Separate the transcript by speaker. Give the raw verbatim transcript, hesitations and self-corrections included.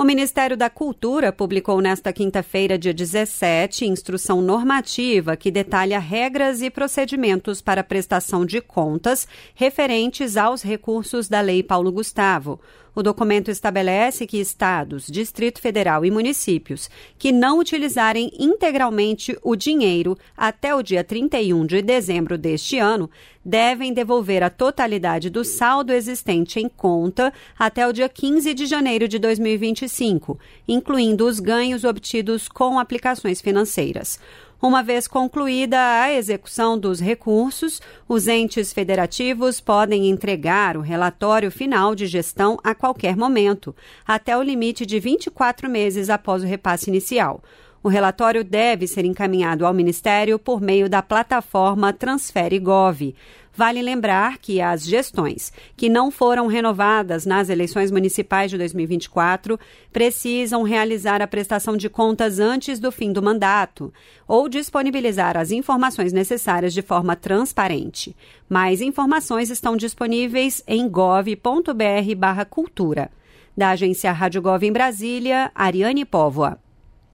Speaker 1: O Ministério da Cultura publicou nesta quinta-feira, dia dezessete, instrução normativa que detalha regras e procedimentos para prestação de contas referentes aos recursos da Lei Paulo Gustavo. O documento estabelece que estados, Distrito Federal e municípios que não utilizarem integralmente o dinheiro até o dia trinta e um de dezembro deste ano devem devolver a totalidade do saldo existente em conta até o dia quinze de janeiro de dois mil e vinte e cinco, incluindo os ganhos obtidos com aplicações financeiras. Uma vez concluída a execução dos recursos, os entes federativos podem entregar o relatório final de gestão a qualquer momento, até o limite de vinte e quatro meses após o repasse inicial. O relatório deve ser encaminhado ao Ministério por meio da plataforma Transfere Gov. Vale lembrar que as gestões que não foram renovadas nas eleições municipais de dois mil e vinte e quatro precisam realizar a prestação de contas antes do fim do mandato ou disponibilizar as informações necessárias de forma transparente. Mais informações estão disponíveis em gov ponto br barra cultura. Da agência Rádio Gov em Brasília, Ariane Póvoa.